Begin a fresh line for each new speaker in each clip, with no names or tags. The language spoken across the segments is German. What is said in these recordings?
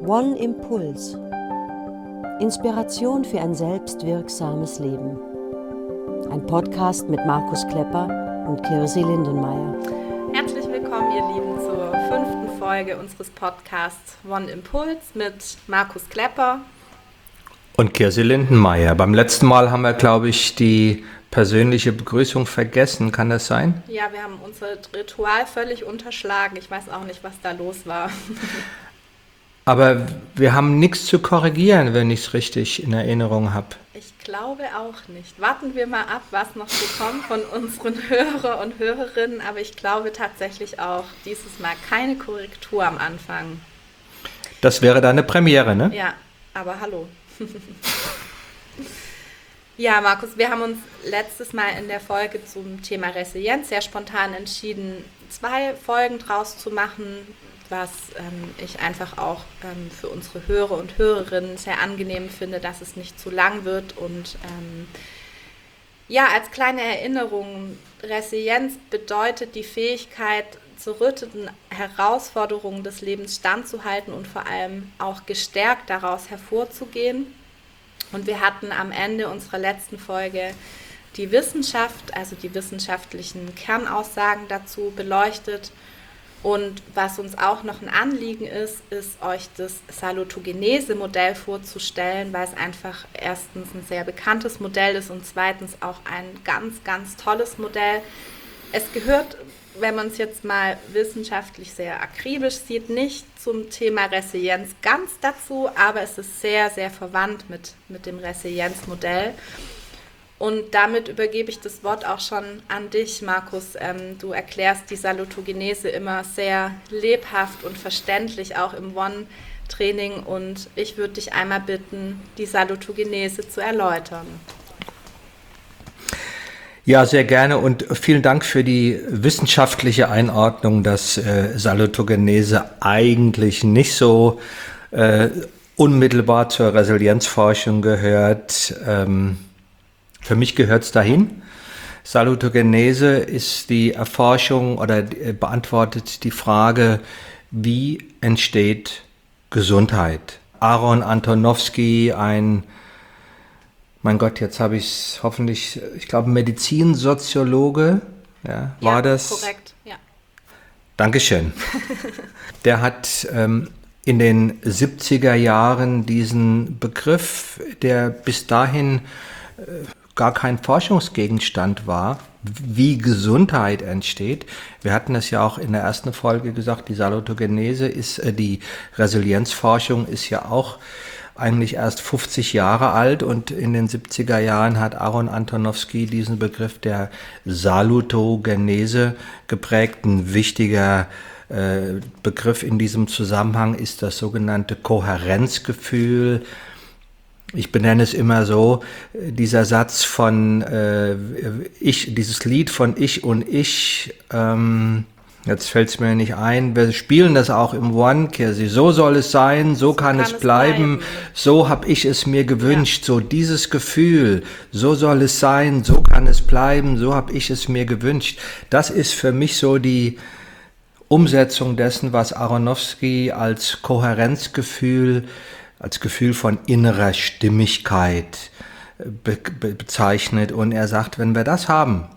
One Impuls. Inspiration für ein selbstwirksames Leben. Ein Podcast mit Markus Klepper und Kirsi Lindenmayer.
Herzlich willkommen, ihr Lieben, zur 5. Folge unseres Podcasts One Impuls mit Markus Klepper
und Kirsi Lindenmayer. Beim letzten Mal haben wir, glaube ich, die persönliche Begrüßung vergessen. Kann das sein?
Ja, wir haben unser Ritual völlig unterschlagen. Ich weiß auch nicht, was da los war.
Aber wir haben nichts zu korrigieren, wenn ich es richtig in Erinnerung habe.
Ich glaube auch nicht. Warten wir mal ab, was noch so kommt von unseren Hörer und Hörerinnen. Aber ich glaube tatsächlich auch dieses Mal keine Korrektur am Anfang.
Das wäre dann eine Premiere, ne?
Ja, aber hallo. Ja, Markus, wir haben uns letztes Mal in der Folge zum Thema Resilienz sehr spontan entschieden, 2 Folgen draus zu machen, was ich einfach auch für unsere Hörer und Hörerinnen sehr angenehm finde, dass es nicht zu lang wird. Und ja, als kleine Erinnerung, Resilienz bedeutet die Fähigkeit, zu rüttenden Herausforderungen des Lebens standzuhalten und vor allem auch gestärkt daraus hervorzugehen. Und wir hatten am Ende unserer letzten Folge die Wissenschaft, also die wissenschaftlichen Kernaussagen dazu beleuchtet. Und was uns auch noch ein Anliegen ist euch das Salutogenese-Modell vorzustellen, weil es einfach erstens ein sehr bekanntes Modell ist und zweitens auch ein ganz, ganz tolles Modell. Es gehört, wenn man es jetzt mal wissenschaftlich sehr akribisch sieht, nicht zum Thema Resilienz ganz dazu, aber es ist sehr, sehr verwandt mit dem Resilienzmodell. Und damit übergebe ich das Wort auch schon an dich, Markus. Du erklärst die Salutogenese immer sehr lebhaft und verständlich, auch im One-Training. Und ich würde dich einmal bitten, die Salutogenese zu erläutern.
Ja, sehr gerne und vielen Dank für die wissenschaftliche Einordnung, dass Salutogenese eigentlich nicht so unmittelbar zur Resilienzforschung gehört. Für mich gehört es dahin. Salutogenese ist die Erforschung oder beantwortet die Frage, wie entsteht Gesundheit? Aaron Antonowski, mein Gott, jetzt habe ich es hoffentlich, ich glaube Medizinsoziologe, ja, war das?
Korrekt, ja.
Dankeschön. Der hat in den 70er Jahren diesen Begriff, der bis dahin gar kein Forschungsgegenstand war, wie Gesundheit entsteht. Wir hatten es ja auch in der ersten Folge gesagt, die Salutogenese ist, die Resilienzforschung ist ja auch eigentlich erst 50 Jahre alt und in den 70er Jahren hat Aaron Antonowski diesen Begriff der Salutogenese geprägt. Ein wichtiger Begriff in diesem Zusammenhang ist das sogenannte Kohärenzgefühl. Ich benenne es immer so, dieser Satz von dieses Lied von Ich und Ich, jetzt fällt es mir nicht ein, wir spielen das auch im One, Kirsi, so soll es sein, so kann es bleiben, so habe ich es mir gewünscht, ja. So dieses Gefühl, so soll es sein, so kann es bleiben, so habe ich es mir gewünscht. Das ist für mich so die Umsetzung dessen, was Aronofsky als Kohärenzgefühl, als Gefühl von innerer Stimmigkeit bezeichnet. Und er sagt, wenn wir das haben,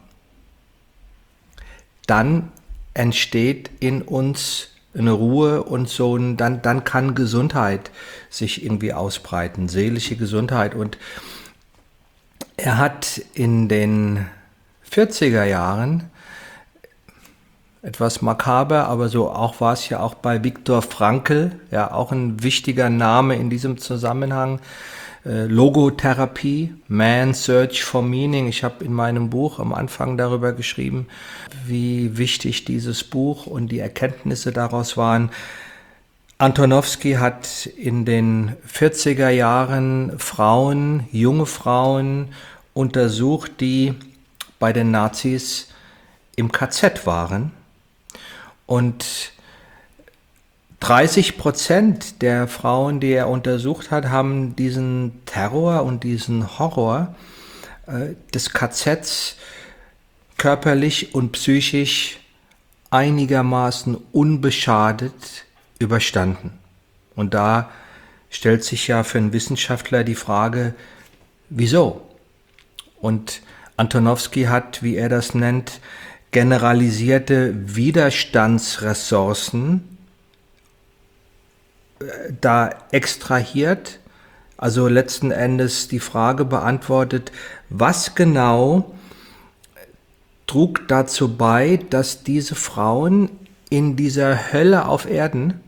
dann entsteht in uns eine Ruhe und so, dann kann Gesundheit sich irgendwie ausbreiten, seelische Gesundheit. Und er hat in den 40er Jahren, etwas makaber, aber so auch war es ja auch bei Viktor Frankl, ja auch ein wichtiger Name in diesem Zusammenhang, Logotherapie, Man's Search for Meaning. Ich habe in meinem Buch am Anfang darüber geschrieben, wie wichtig dieses Buch und die Erkenntnisse daraus waren. Antonowski hat in den 40er Jahren junge Frauen untersucht, die bei den Nazis im KZ waren. Und 30% der Frauen, die er untersucht hat, haben diesen Terror und diesen Horror des KZs körperlich und psychisch einigermaßen unbeschadet überstanden. Und da stellt sich ja für einen Wissenschaftler die Frage, wieso? Und Antonowsky hat, wie er das nennt, generalisierte Widerstandsressourcen da extrahiert, also letzten Endes die Frage beantwortet, was genau trug dazu bei, dass diese Frauen in dieser Hölle auf Erden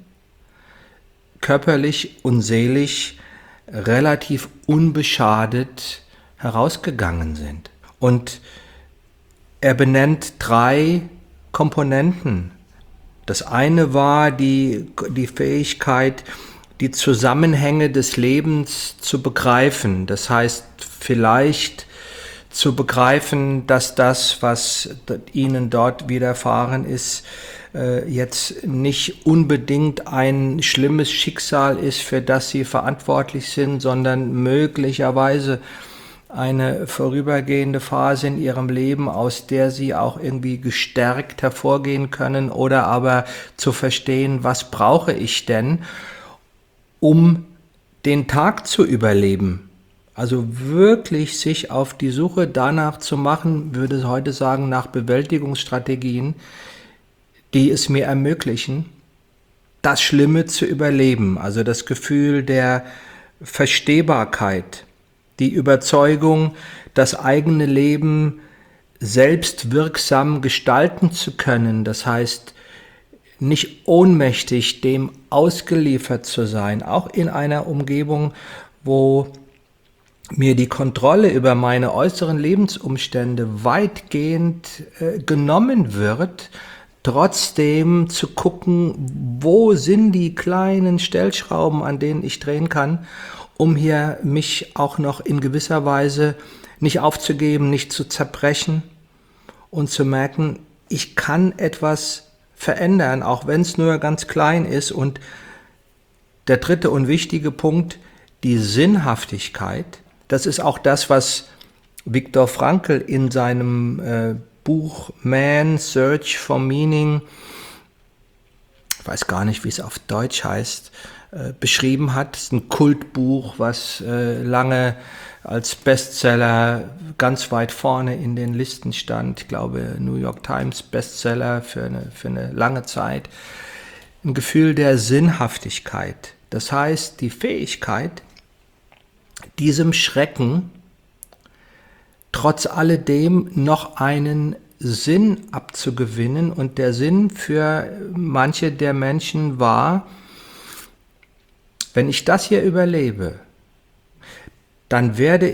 körperlich und seelisch relativ unbeschadet herausgegangen sind. Und er benennt 3 Komponenten. Das eine war die Fähigkeit, die Zusammenhänge des Lebens zu begreifen. Das heißt, vielleicht zu begreifen, dass das, was ihnen dort widerfahren ist, jetzt nicht unbedingt ein schlimmes Schicksal ist, für das sie verantwortlich sind, sondern möglicherweise eine vorübergehende Phase in ihrem Leben, aus der sie auch irgendwie gestärkt hervorgehen können, oder aber zu verstehen, was brauche ich denn, um den Tag zu überleben. Also wirklich sich auf die Suche danach zu machen, würde ich heute sagen, nach Bewältigungsstrategien, die es mir ermöglichen, das Schlimme zu überleben. Also das Gefühl der Verstehbarkeit, die Überzeugung, das eigene Leben selbstwirksam gestalten zu können. Das heißt, nicht ohnmächtig dem ausgeliefert zu sein, auch in einer Umgebung, wo mir die Kontrolle über meine äußeren Lebensumstände weitgehend genommen wird, trotzdem zu gucken, wo sind die kleinen Stellschrauben, an denen ich drehen kann, um hier mich auch noch in gewisser Weise nicht aufzugeben, nicht zu zerbrechen und zu merken, ich kann etwas verändern, auch wenn es nur ganz klein ist. Und der dritte und wichtige Punkt, die Sinnhaftigkeit, das ist auch das, was Viktor Frankl in seinem Buch Man's Search for Meaning, ich weiß gar nicht, wie es auf Deutsch heißt, beschrieben hat. Es ist ein Kultbuch, was lange als Bestseller ganz weit vorne in den Listen stand. Ich glaube, New York Times Bestseller für eine lange Zeit. Ein Gefühl der Sinnhaftigkeit. Das heißt, die Fähigkeit, diesem Schrecken trotz alledem noch einen Sinn abzugewinnen. Und der Sinn für manche der Menschen war, wenn ich das hier überlebe, dann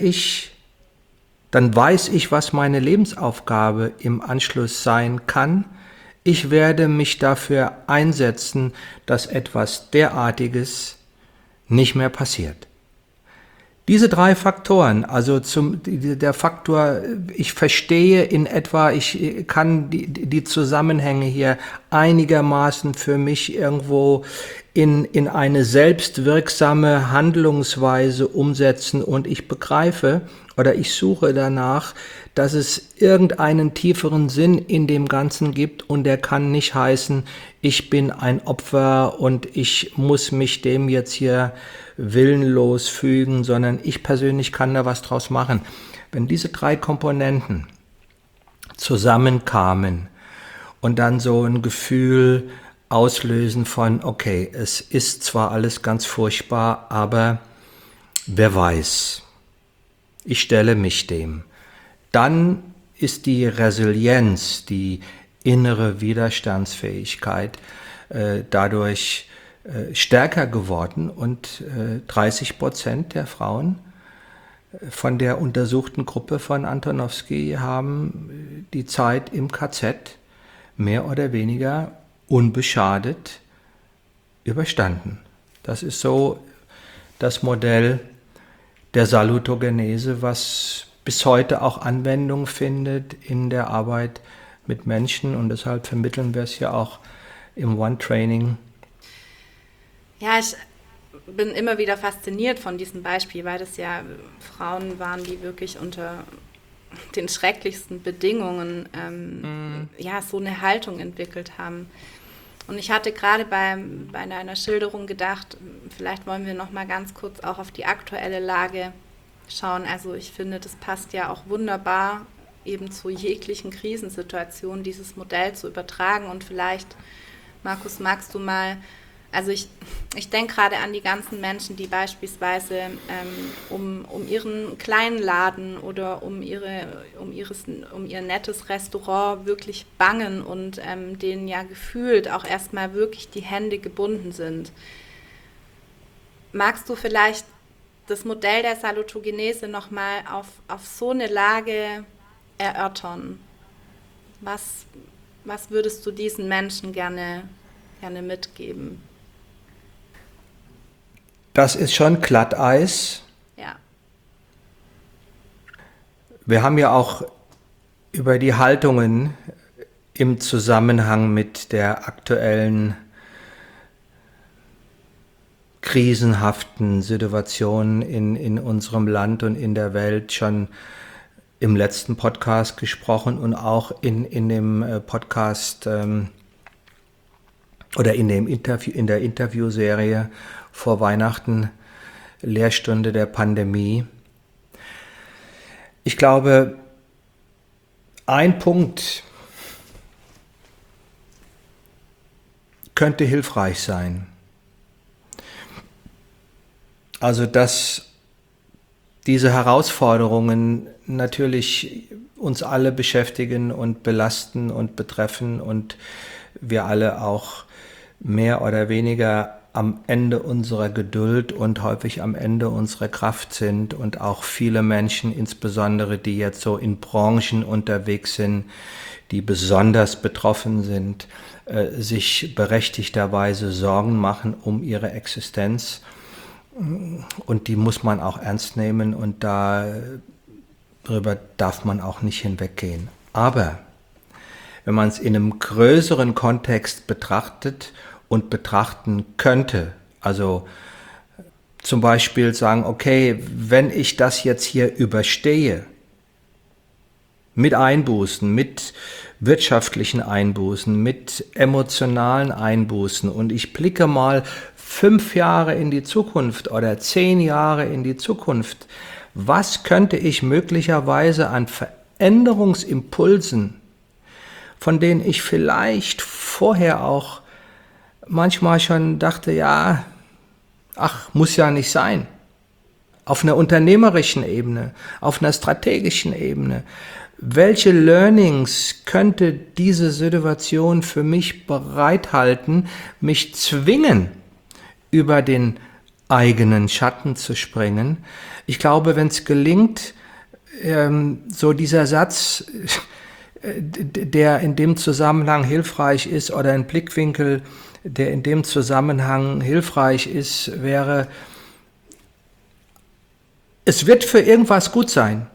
weiß ich, was meine Lebensaufgabe im Anschluss sein kann. Ich werde mich dafür einsetzen, dass etwas derartiges nicht mehr passiert. Diese 3 Faktoren, also der Faktor, ich verstehe in etwa, ich kann die Zusammenhänge hier einigermaßen für mich irgendwo in eine selbstwirksame Handlungsweise umsetzen, und ich begreife oder ich suche danach, dass es irgendeinen tieferen Sinn in dem Ganzen gibt, und der kann nicht heißen, ich bin ein Opfer und ich muss mich dem jetzt hier willenlos fügen, sondern ich persönlich kann da was draus machen. Wenn diese 3 Komponenten zusammenkamen und dann so ein Gefühl auslösen von, okay, es ist zwar alles ganz furchtbar, aber wer weiß, ich stelle mich dem. Dann ist die Resilienz, die innere Widerstandsfähigkeit dadurch stärker geworden, und 30% der Frauen von der untersuchten Gruppe von Antonowsky haben die Zeit im KZ mehr oder weniger unbeschadet überstanden. Das ist so das Modell der Salutogenese, was bis heute auch Anwendung findet in der Arbeit mit Menschen, und deshalb vermitteln wir es ja auch im One-Training.
Ja, ich bin immer wieder fasziniert von diesem Beispiel, weil das ja Frauen waren, die wirklich unter den schrecklichsten Bedingungen so eine Haltung entwickelt haben. Und ich hatte gerade bei deiner Schilderung gedacht, vielleicht wollen wir noch mal ganz kurz auch auf die aktuelle Lage schauen. Also ich finde, das passt ja auch wunderbar eben zu jeglichen Krisensituationen, dieses Modell zu übertragen. Und vielleicht, Markus, magst du mal, also ich denke gerade an die ganzen Menschen, die beispielsweise um ihren kleinen Laden oder um ihr nettes Restaurant wirklich bangen und denen ja gefühlt auch erstmal wirklich die Hände gebunden sind. Magst du vielleicht das Modell der Salutogenese nochmal auf so eine Lage erörtern? Was würdest du diesen Menschen gerne mitgeben?
Das ist schon Glatteis.
Ja.
Wir haben ja auch über die Haltungen im Zusammenhang mit der aktuellen krisenhaften Situation in unserem Land und in der Welt schon im letzten Podcast gesprochen und auch in dem Podcast oder in der Interviewserie vor Weihnachten, Lehrstunde der Pandemie. Ich glaube, ein Punkt könnte hilfreich sein. Also, dass diese Herausforderungen natürlich uns alle beschäftigen und belasten und betreffen und wir alle auch mehr oder weniger am Ende unserer Geduld und häufig am Ende unserer Kraft sind und auch viele Menschen, insbesondere die jetzt so in Branchen unterwegs sind, die besonders betroffen sind, sich berechtigterweise Sorgen machen um ihre Existenz. Und die muss man auch ernst nehmen und darüber darf man auch nicht hinweggehen. Aber wenn man es in einem größeren Kontext betrachtet und betrachten könnte, also zum Beispiel sagen, okay, wenn ich das jetzt hier überstehe, mit Einbußen, mit wirtschaftlichen Einbußen, mit emotionalen Einbußen und ich blicke mal 5 Jahre in die Zukunft oder 10 Jahre in die Zukunft, was könnte ich möglicherweise an Veränderungsimpulsen, von denen ich vielleicht vorher auch manchmal schon dachte, ja, muss ja nicht sein. Auf einer unternehmerischen Ebene, auf einer strategischen Ebene. Welche Learnings könnte diese Situation für mich bereithalten, mich zwingen, über den eigenen Schatten zu springen? Ich glaube, wenn es gelingt, so dieser Satz, der in dem Zusammenhang hilfreich ist, oder ein Blickwinkel, der in dem Zusammenhang hilfreich ist, wäre, es wird für irgendwas gut sein.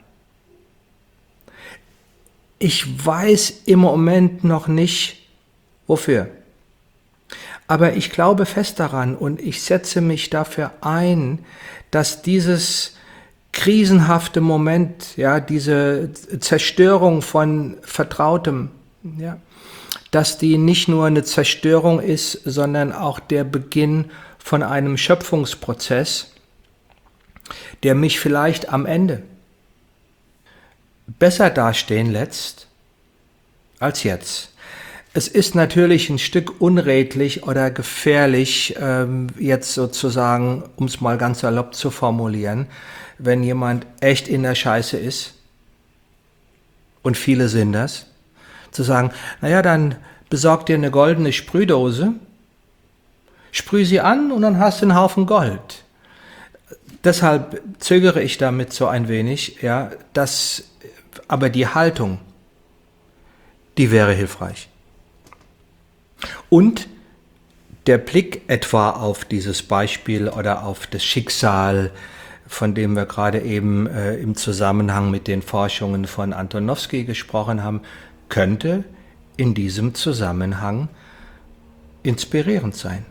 Ich weiß im Moment noch nicht, wofür. Aber ich glaube fest daran und ich setze mich dafür ein, dass dieses krisenhafte Moment, ja, diese Zerstörung von Vertrautem, ja, dass die nicht nur eine Zerstörung ist, sondern auch der Beginn von einem Schöpfungsprozess, der mich vielleicht am Ende besser dastehen lässt als jetzt. Es ist natürlich ein Stück unredlich oder gefährlich, jetzt sozusagen, um es mal ganz salopp zu formulieren, wenn jemand echt in der Scheiße ist, und viele sind das, zu sagen, naja, dann besorg dir eine goldene Sprühdose, sprüh sie an und dann hast du einen Haufen Gold. Deshalb zögere ich damit so ein wenig, ja, aber die Haltung, die wäre hilfreich. Und der Blick etwa auf dieses Beispiel oder auf das Schicksal, von dem wir gerade eben im Zusammenhang mit den Forschungen von Antonowski gesprochen haben, könnte in diesem Zusammenhang inspirierend sein.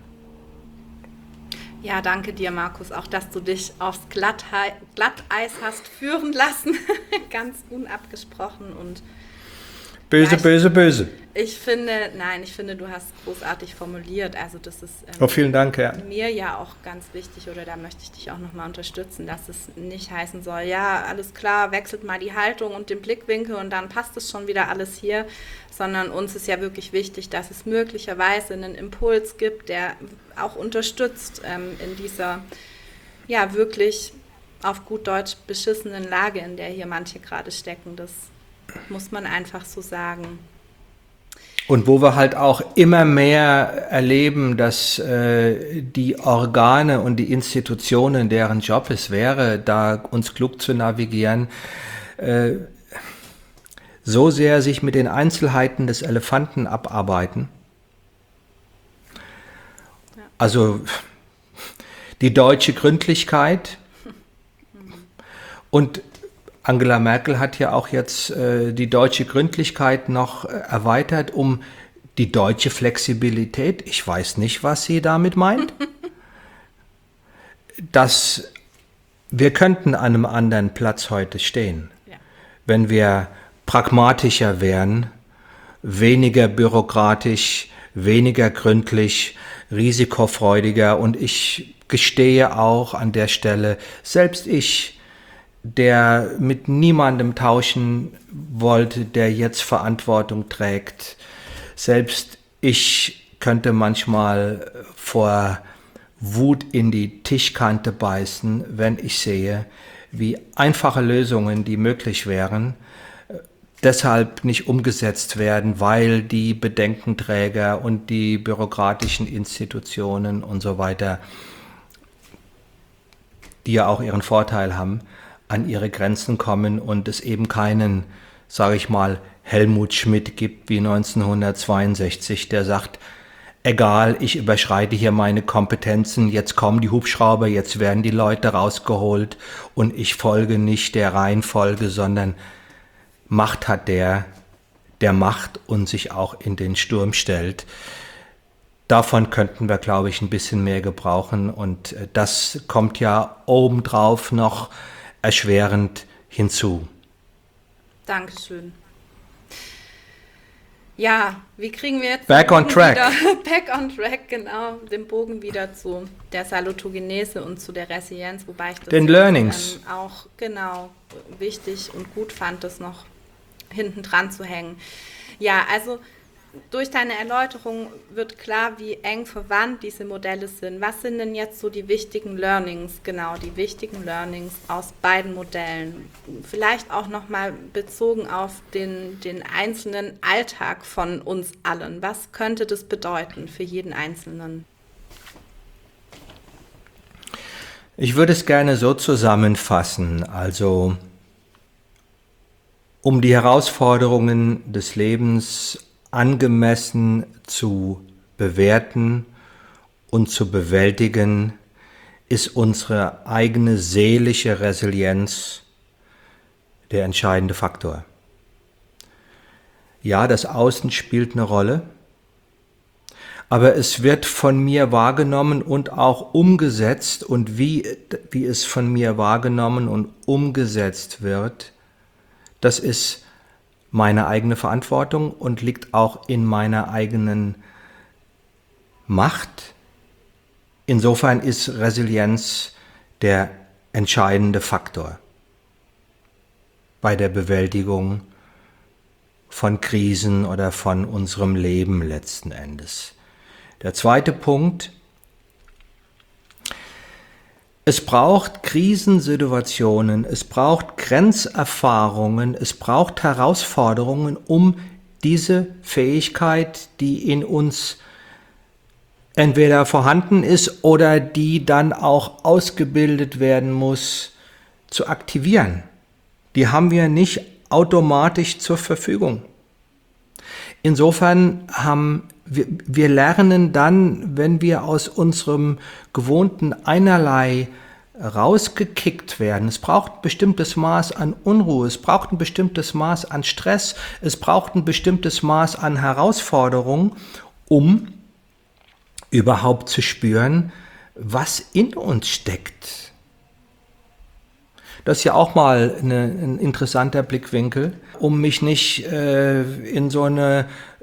Ja, danke dir, Markus, auch dass du dich aufs Glatteis hast führen lassen, ganz unabgesprochen und
böse, böse, böse.
Ich finde, du hast großartig formuliert. Also das ist
vielen Dank, ja.
Mir ja auch ganz wichtig, oder da möchte ich dich auch nochmal unterstützen, dass es nicht heißen soll, ja, alles klar, wechselt mal die Haltung und den Blickwinkel und dann passt es schon wieder alles hier, sondern uns ist ja wirklich wichtig, dass es möglicherweise einen Impuls gibt, der auch unterstützt in dieser, ja, wirklich auf gut Deutsch beschissenen Lage, in der hier manche gerade stecken. Das muss man einfach so sagen.
Und wo wir halt auch immer mehr erleben, dass die Organe und die Institutionen, deren Job es wäre, da uns klug zu navigieren, so sehr sich mit den Einzelheiten des Elefanten abarbeiten. Ja. Also die deutsche Gründlichkeit und Angela Merkel hat ja auch jetzt die deutsche Gründlichkeit noch erweitert um die deutsche Flexibilität. Ich weiß nicht, was sie damit meint. Dass wir könnten an einem anderen Platz heute stehen, ja, wenn wir pragmatischer wären, weniger bürokratisch, weniger gründlich, risikofreudiger. Und ich gestehe auch an der Stelle, selbst ich, der mit niemandem tauschen wollte, der jetzt Verantwortung trägt. Selbst ich könnte manchmal vor Wut in die Tischkante beißen, wenn ich sehe, wie einfache Lösungen, die möglich wären, deshalb nicht umgesetzt werden, weil die Bedenkenträger und die bürokratischen Institutionen und so weiter, die ja auch ihren Vorteil haben, an ihre Grenzen kommen und es eben keinen, sage ich mal, Helmut Schmidt gibt wie 1962, der sagt, egal, ich überschreite hier meine Kompetenzen, jetzt kommen die Hubschrauber, jetzt werden die Leute rausgeholt und ich folge nicht der Reihenfolge, sondern Macht hat der macht und sich auch in den Sturm stellt. Davon könnten wir, glaube ich, ein bisschen mehr gebrauchen und das kommt ja obendrauf noch erschwerend hinzu.
Dankeschön. Ja, wie kriegen wir jetzt
Back on track.
Back on track, genau, den Bogen wieder zu der Salutogenese und zu der Resilienz, wobei ich das
den Learnings
auch genau wichtig und gut fand, das noch hinten dran zu hängen. Ja, also durch deine Erläuterung wird klar, wie eng verwandt diese Modelle sind. Was sind denn jetzt so die wichtigen Learnings, genau, die wichtigen Learnings aus beiden Modellen? Vielleicht auch nochmal bezogen auf den einzelnen Alltag von uns allen. Was könnte das bedeuten für jeden Einzelnen?
Ich würde es gerne so zusammenfassen, also um die Herausforderungen des Lebens angemessen zu bewerten und zu bewältigen, ist unsere eigene seelische Resilienz der entscheidende Faktor. Ja, das Außen spielt eine Rolle, aber es wird von mir wahrgenommen und auch umgesetzt und wie es von mir wahrgenommen und umgesetzt wird, das ist meine eigene Verantwortung und liegt auch in meiner eigenen Macht. Insofern ist Resilienz der entscheidende Faktor bei der Bewältigung von Krisen oder von unserem Leben letzten Endes. Der zweite Punkt: Es braucht Krisensituationen, es braucht Grenzerfahrungen, es braucht Herausforderungen, um diese Fähigkeit, die in uns entweder vorhanden ist oder die dann auch ausgebildet werden muss, zu aktivieren. Die haben wir nicht automatisch zur Verfügung. Insofern wir lernen dann, wenn wir aus unserem gewohnten Einerlei rausgekickt werden. Es braucht ein bestimmtes Maß an Unruhe, es braucht ein bestimmtes Maß an Stress, es braucht ein bestimmtes Maß an Herausforderung, um überhaupt zu spüren, was in uns steckt. Das ist ja auch mal ein interessanter Blickwinkel, um mich nicht in so eine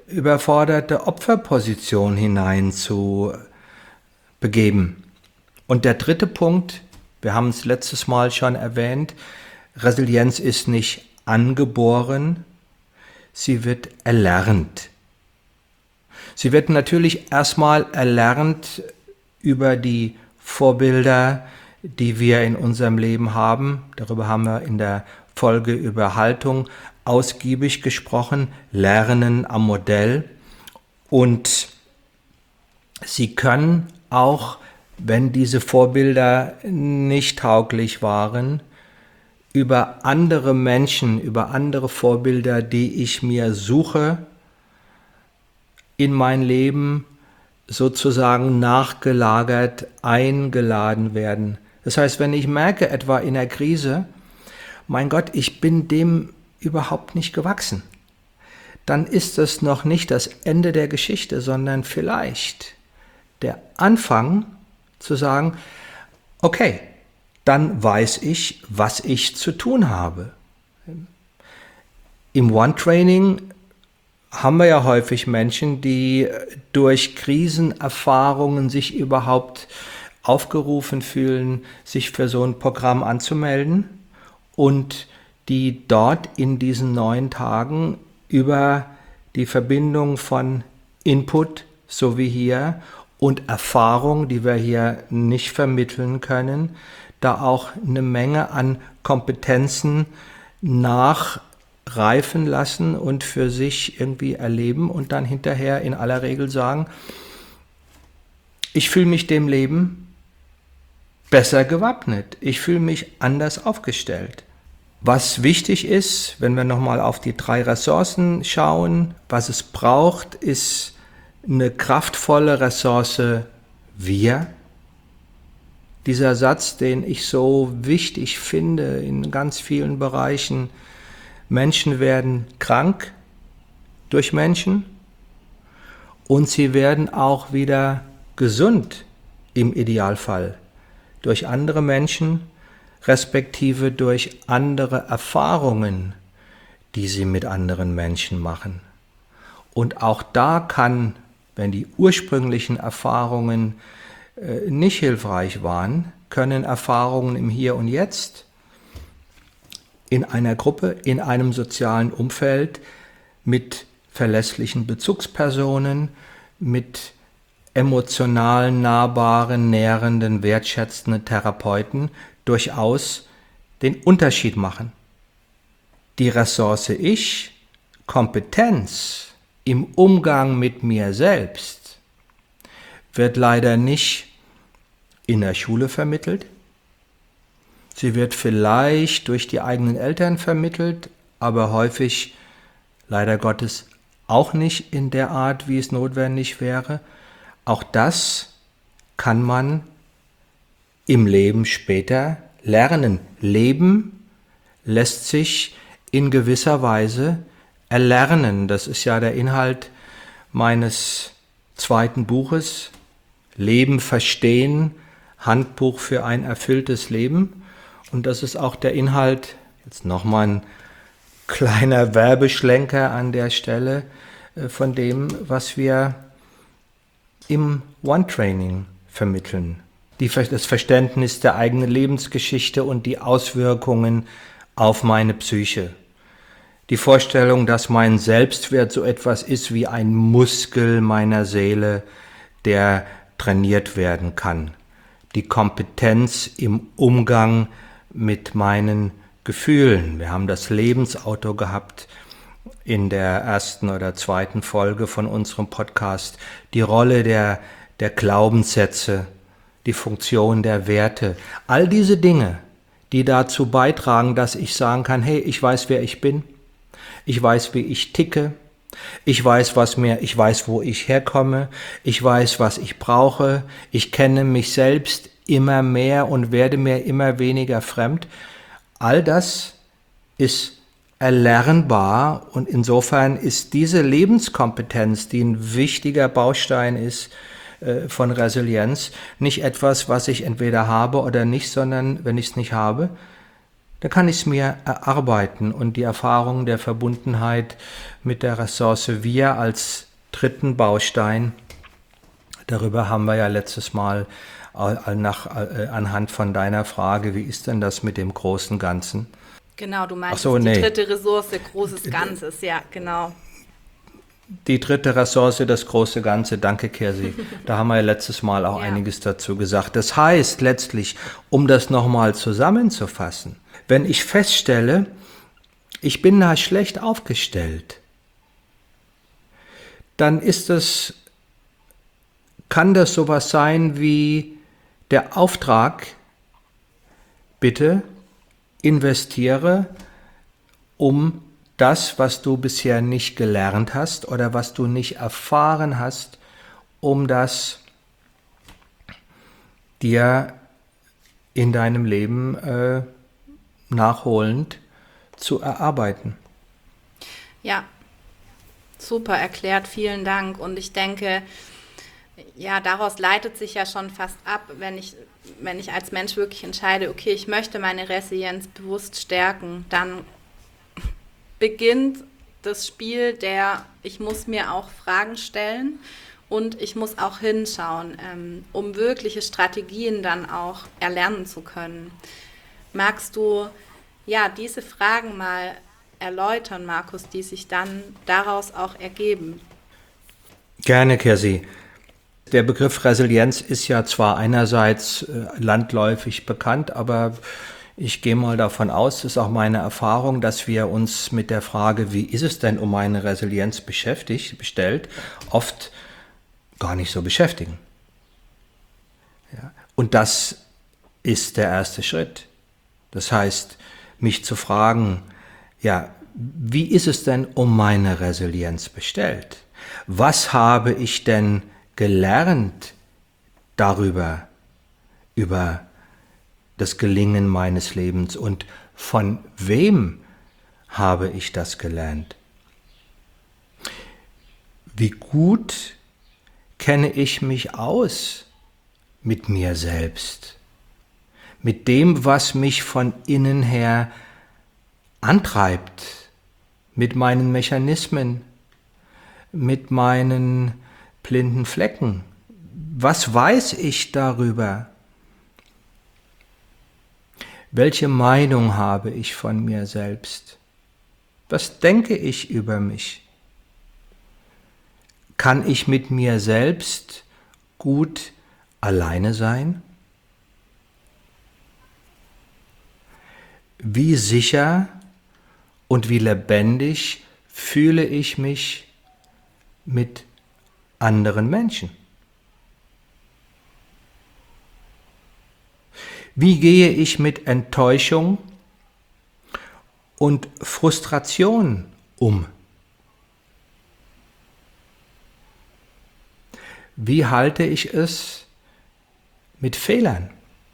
überforderte Opferposition hinein zu begeben. Und der dritte Punkt, wir haben es letztes Mal schon erwähnt, Resilienz ist nicht angeboren, sie wird erlernt. Sie wird natürlich erstmal erlernt über die Vorbilder, die wir in unserem Leben haben. Darüber haben wir in der Folge über Haltung ausgiebig gesprochen, Lernen am Modell. Und sie können auch, wenn diese Vorbilder nicht tauglich waren, über andere Menschen, über andere Vorbilder, die ich mir suche, in mein Leben sozusagen nachgelagert, eingeladen werden. Das heißt, wenn ich merke, etwa in der Krise, mein Gott, ich bin dem überhaupt nicht gewachsen, dann ist es noch nicht das Ende der Geschichte, sondern vielleicht der Anfang zu sagen, okay, dann weiß ich, was ich zu tun habe. Im One-Training haben wir ja häufig Menschen, die durch Krisenerfahrungen sich überhaupt aufgerufen fühlen, sich für so ein Programm anzumelden und die dort in diesen 9 Tagen über die Verbindung von Input, so wie hier, und Erfahrung, die wir hier nicht vermitteln können, da auch eine Menge an Kompetenzen nachreifen lassen und für sich irgendwie erleben und dann hinterher in aller Regel sagen, ich fühle mich dem Leben besser gewappnet, ich fühle mich anders aufgestellt. Was wichtig ist, wenn wir nochmal auf die 3 Ressourcen schauen, was es braucht, ist eine kraftvolle Ressource Wir. Dieser Satz, den ich so wichtig finde in ganz vielen Bereichen, Menschen werden krank durch Menschen und sie werden auch wieder gesund im Idealfall durch andere Menschen, respektive durch andere Erfahrungen, die sie mit anderen Menschen machen. Und auch da kann, wenn die ursprünglichen Erfahrungen nicht hilfreich waren, können Erfahrungen im Hier und Jetzt in einer Gruppe, in einem sozialen Umfeld mit verlässlichen Bezugspersonen, mit emotional nahbaren, nährenden, wertschätzenden Therapeuten durchaus den Unterschied machen. Die Ressource Ich, Kompetenz im Umgang mit mir selbst, wird leider nicht in der Schule vermittelt. Sie wird vielleicht durch die eigenen Eltern vermittelt, aber häufig, leider Gottes, auch nicht in der Art, wie es notwendig wäre. Auch das kann man im Leben später lernen. Leben lässt sich in gewisser Weise erlernen. Das ist ja der Inhalt meines 2. Buches, Leben verstehen, Handbuch für ein erfülltes Leben. Und das ist auch der Inhalt, jetzt nochmal ein kleiner Werbeschlenker an der Stelle, von dem, was wir im One-Training vermitteln. Das Verständnis der eigenen Lebensgeschichte und die Auswirkungen auf meine Psyche. Die Vorstellung, dass mein Selbstwert so etwas ist wie ein Muskel meiner Seele, der trainiert werden kann. Die Kompetenz im Umgang mit meinen Gefühlen. Wir haben das Lebensauto gehabt in der 1. oder 2. Folge von unserem Podcast. Die Rolle der Glaubenssätze, die Funktion der Werte. All diese Dinge, die dazu beitragen, dass ich sagen kann, hey, ich weiß, wer ich bin. Ich weiß, wie ich ticke. Ich weiß, wo ich herkomme. Ich weiß, was ich brauche. Ich kenne mich selbst immer mehr und werde mir immer weniger fremd. All das ist erlernbar und insofern ist diese Lebenskompetenz, die ein wichtiger Baustein ist von Resilienz, nicht etwas, was ich entweder habe oder nicht, sondern wenn ich es nicht habe, dann kann ich es mir erarbeiten und die Erfahrung der Verbundenheit mit der Ressource Wir als dritten Baustein, darüber haben wir ja letztes Mal anhand von deiner Frage, wie ist denn das mit dem großen Ganzen?
Genau, du meinst
die
dritte Ressource, großes Ganzes, ja, genau.
Die dritte Ressource, das große Ganze, danke Kirsi. Da haben wir ja letztes Mal auch einiges dazu gesagt. Das heißt letztlich, um das nochmal zusammenzufassen, wenn ich feststelle, ich bin da schlecht aufgestellt, dann kann das sowas sein wie der Auftrag, bitte investiere, um das, was du bisher nicht gelernt hast oder was du nicht erfahren hast, um das dir in deinem Leben nachholend zu erarbeiten.
Ja, super erklärt, vielen Dank. Und ich denke, ja, daraus leitet sich ja schon fast ab, wenn ich als Mensch wirklich entscheide, okay, ich möchte meine Resilienz bewusst stärken, dann beginnt das Spiel ich muss mir auch Fragen stellen und ich muss auch hinschauen, um wirkliche Strategien dann auch erlernen zu können. Magst du diese Fragen mal erläutern, Markus, die sich dann daraus auch ergeben?
Gerne, Kirsi. Der Begriff Resilienz ist ja zwar einerseits landläufig bekannt, aber ich gehe mal davon aus, das ist auch meine Erfahrung, dass wir uns mit der Frage, wie ist es denn um meine Resilienz bestellt, oft gar nicht so beschäftigen. Ja. Und das ist der erste Schritt. Das heißt, mich zu fragen, ja, wie ist es denn um meine Resilienz bestellt? Was habe ich denn gelernt über das Gelingen meines Lebens und von wem habe ich das gelernt? Wie gut kenne ich mich aus mit mir selbst, mit dem, was mich von innen her antreibt, mit meinen Mechanismen, mit meinen blinden Flecken. Was weiß ich darüber? Welche Meinung habe ich von mir selbst? Was denke ich über mich? Kann ich mit mir selbst gut alleine sein? Wie sicher und wie lebendig fühle ich mich mit anderen Menschen? Wie gehe ich mit Enttäuschung und Frustration um? Wie halte ich es mit Fehlern?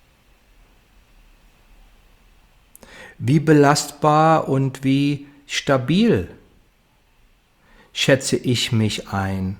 Wie belastbar und wie stabil schätze ich mich ein?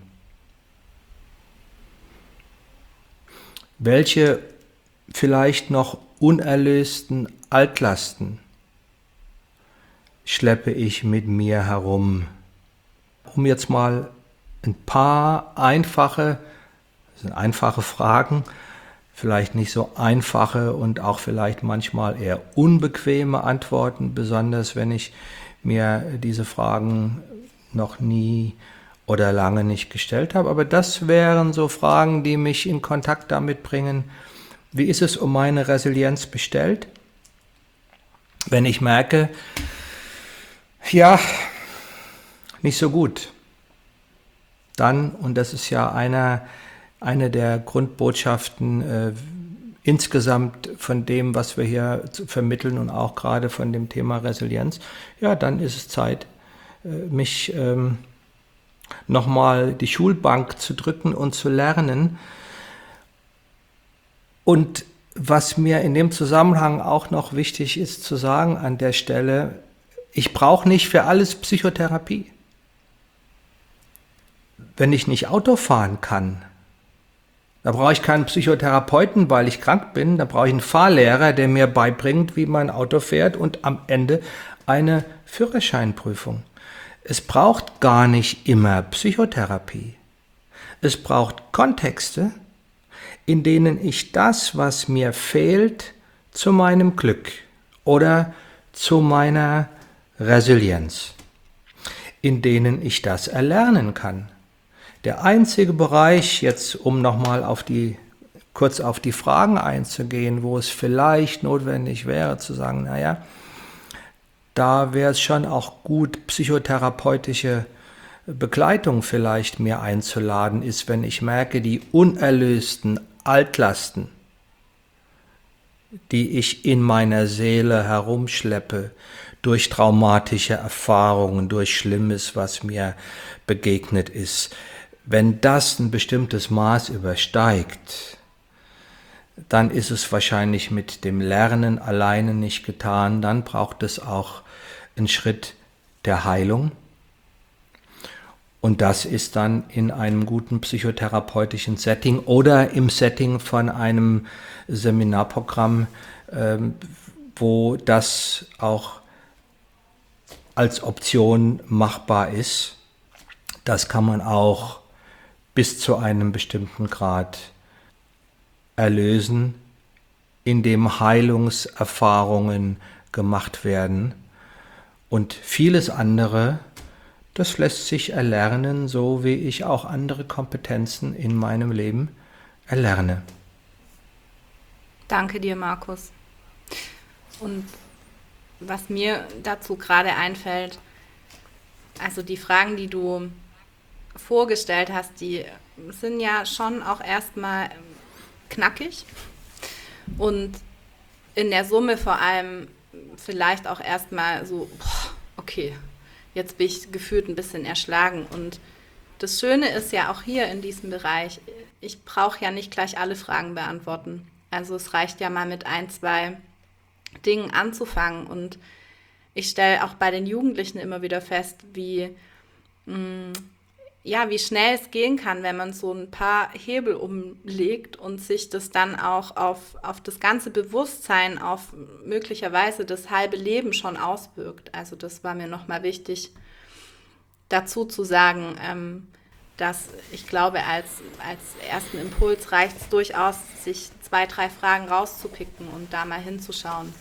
Welche vielleicht noch unerlösten Altlasten schleppe ich mit mir herum? Um jetzt mal ein paar einfache Fragen, vielleicht nicht so einfache und auch vielleicht manchmal eher unbequeme Antworten, besonders wenn ich mir diese Fragen noch nie oder lange nicht gestellt habe. Aber das wären so Fragen, die mich in Kontakt damit bringen, wie ist es um meine Resilienz bestellt? Wenn ich merke, ja, nicht so gut, dann, und das ist ja eine der Grundbotschaften insgesamt von dem, was wir hier vermitteln und auch gerade von dem Thema Resilienz, ja, dann ist es Zeit, mich nochmal die Schulbank zu drücken und zu lernen. Und was mir in dem Zusammenhang auch noch wichtig ist zu sagen an der Stelle, ich brauche nicht für alles Da brauche ich keinen Psychotherapeuten, weil ich krank bin. Da brauche ich einen Fahrlehrer, der mir beibringt, wie mein Auto fährt und am Ende eine Führerscheinprüfung. Es braucht gar nicht immer Psychotherapie. Es braucht Kontexte, in denen ich das, was mir fehlt, zu meinem Glück oder zu meiner Resilienz, in denen ich das erlernen kann. Der einzige Bereich, jetzt um nochmal kurz auf die Fragen einzugehen, wo es vielleicht notwendig wäre zu sagen, naja, da wäre es schon auch gut, psychotherapeutische Begleitung vielleicht mir einzuladen, ist, wenn ich merke, die unerlösten Altlasten, die ich in meiner Seele herumschleppe, durch traumatische Erfahrungen, durch Schlimmes, was mir begegnet ist, wenn das ein bestimmtes Maß übersteigt, dann ist es wahrscheinlich mit dem Lernen alleine nicht getan. Dann braucht es auch einen Schritt der Heilung. Und das ist dann in einem guten psychotherapeutischen Setting oder im Setting von einem Seminarprogramm, wo das auch als Option machbar ist. Das kann man auch bis zu einem bestimmten Grad erlösen, indem Heilungserfahrungen gemacht werden. Und vieles andere, das lässt sich erlernen, so wie ich auch andere Kompetenzen in meinem Leben erlerne.
Danke dir, Markus. Und was mir dazu gerade einfällt, also die Fragen, die du vorgestellt hast, die sind ja schon auch erstmal knackig und in der Summe vor allem vielleicht auch erstmal so, okay, jetzt bin ich gefühlt ein bisschen erschlagen. Und das Schöne ist ja auch hier in diesem Bereich, ich brauche ja nicht gleich alle Fragen beantworten. Also es reicht ja mal mit 1, 2 Dingen anzufangen. Und ich stelle auch bei den Jugendlichen immer wieder fest, wie schnell es gehen kann, wenn man so ein paar Hebel umlegt und sich das dann auch auf das ganze Bewusstsein, auf möglicherweise das halbe Leben schon auswirkt. Also das war mir nochmal wichtig, dazu zu sagen, dass ich glaube, als ersten Impuls reicht es durchaus, sich 2, 3 Fragen rauszupicken und da mal hinzuschauen.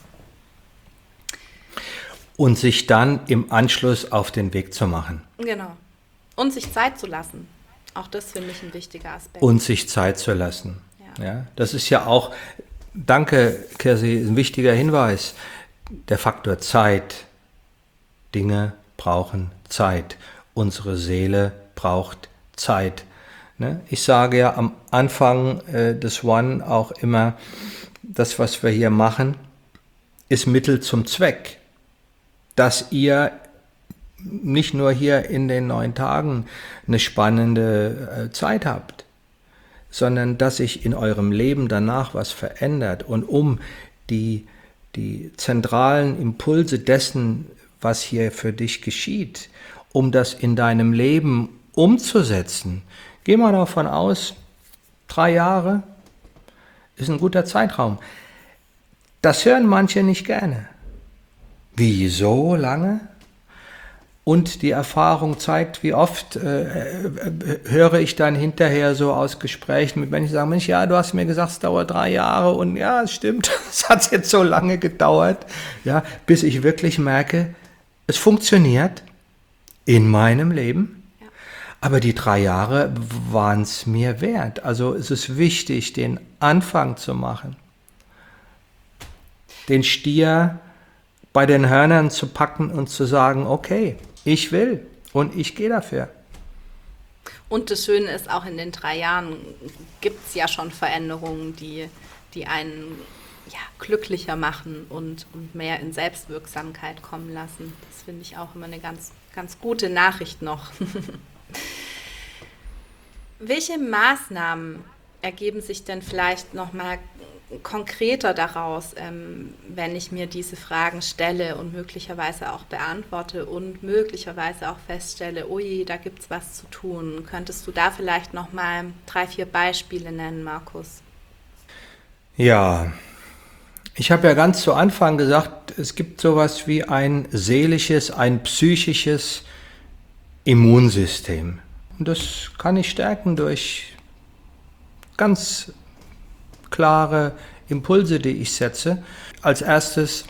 Und sich dann im Anschluss auf den Weg zu machen.
Genau. Und sich Zeit zu lassen. Auch das finde ich ein wichtiger Aspekt.
Und sich Zeit zu lassen.
Ja.
Ja, das ist ja auch, danke Kirsi, ein wichtiger Hinweis, der Faktor Zeit. Dinge brauchen Zeit. Unsere Seele braucht Zeit. Ne? Ich sage ja am Anfang des One auch immer, das, was wir hier machen, ist Mittel zum Zweck. Dass ihr nicht nur hier in den 9 Tagen eine spannende Zeit habt, sondern dass sich in eurem Leben danach was verändert und um die zentralen Impulse dessen, was hier für dich geschieht, um das in deinem Leben umzusetzen, geh mal davon aus, 3 Jahre ist ein guter Zeitraum. Das hören manche nicht gerne. Wie, so lange? Und die Erfahrung zeigt, wie oft höre ich dann hinterher so aus Gesprächen mit Menschen, die sagen, Mensch, ja, du hast mir gesagt, es dauert 3 Jahre und ja, es stimmt, es hat jetzt so lange gedauert, ja, bis ich wirklich merke, es funktioniert in meinem Leben, ja. Aber die 3 Jahre waren es mir wert. Also es ist wichtig, den Anfang zu machen, den Stier bei den Hörnern zu packen und zu sagen, okay, ich will und ich gehe dafür.
Und das Schöne ist, auch in den 3 Jahren gibt es ja schon Veränderungen, die einen glücklicher machen und mehr in Selbstwirksamkeit kommen lassen. Das finde ich auch immer eine ganz, ganz gute Nachricht noch. Welche Maßnahmen ergeben sich denn vielleicht nochmal konkreter daraus, wenn ich mir diese Fragen stelle und möglicherweise auch beantworte und möglicherweise auch feststelle, ui, da gibt es was zu tun. Könntest du da vielleicht nochmal 3, 4 Beispiele nennen, Markus?
Ja, ich habe ja ganz zu Anfang gesagt, es gibt sowas wie ein seelisches, ein psychisches Immunsystem. Und das kann ich stärken durch ganz klare Impulse, die ich setze. Als erstes,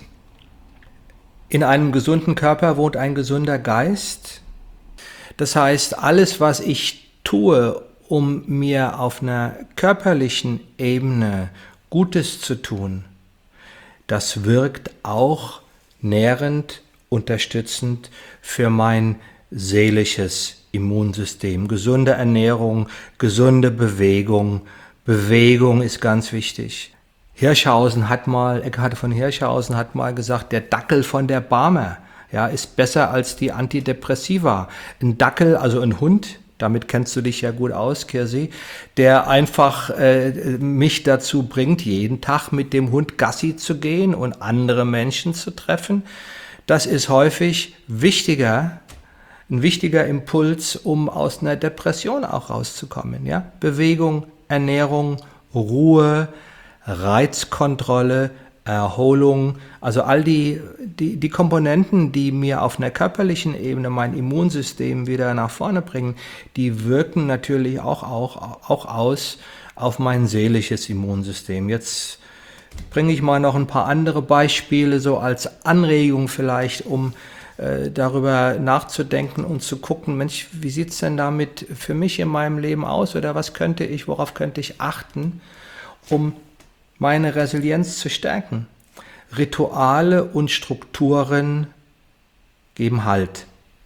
in einem gesunden Körper wohnt ein gesunder Geist. Das heißt, alles, was ich tue, um mir auf einer körperlichen Ebene Gutes zu tun, das wirkt auch nährend, unterstützend für mein seelisches Immunsystem. Gesunde Ernährung, gesunde Bewegung. Bewegung ist ganz wichtig. Eckhard von Hirschhausen hat mal gesagt, der Dackel von der Barmer, ja, ist besser als die Antidepressiva. Ein Dackel, also ein Hund, damit kennst du dich ja gut aus, Kirsi, der einfach mich dazu bringt, jeden Tag mit dem Hund Gassi zu gehen und andere Menschen zu treffen. Das ist häufig ein wichtiger Impuls, um aus einer Depression auch rauszukommen. Ja? Bewegung, Ernährung, Ruhe, Reizkontrolle, Erholung, also all die Komponenten, die mir auf einer körperlichen Ebene mein Immunsystem wieder nach vorne bringen, die wirken natürlich auch aus auf mein seelisches Immunsystem. Jetzt bringe ich mal noch ein paar andere Beispiele, so als Anregung vielleicht, um darüber nachzudenken und zu gucken, Mensch, wie sieht es denn damit für mich in meinem Leben aus oder worauf könnte ich achten, um meine Resilienz zu stärken. Rituale und Strukturen geben Halt.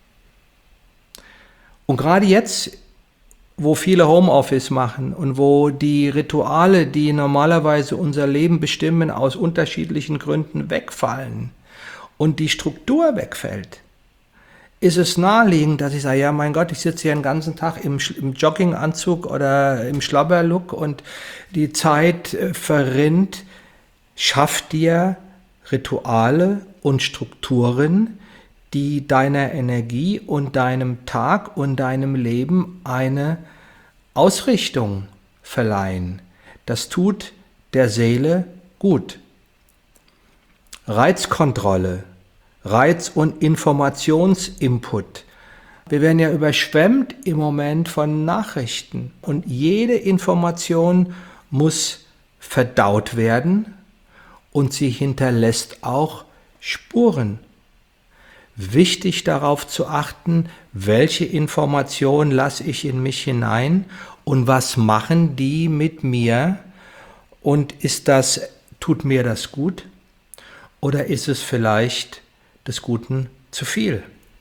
Und gerade jetzt, wo viele Homeoffice machen und wo die Rituale, die normalerweise unser Leben bestimmen, aus unterschiedlichen Gründen wegfallen und die Struktur wegfällt, ist es naheliegend, dass ich sage, ja mein Gott, ich sitze hier den ganzen Tag im Jogginganzug oder im Schlabberlook und die Zeit verrinnt. Schaff dir Rituale und Strukturen, die deiner Energie und deinem Tag und deinem Leben eine Ausrichtung verleihen. Das tut der Seele gut. Reizkontrolle, Reiz- und Informationsinput. Wir werden ja überschwemmt im Moment von Nachrichten und jede Information muss verdaut werden und sie hinterlässt auch Spuren. Wichtig darauf zu achten, welche Informationen lasse ich in mich hinein und was machen die mit mir und tut mir das gut oder ist es vielleicht des Guten zu viel?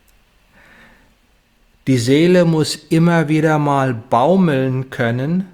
Die Seele muss immer wieder mal baumeln können,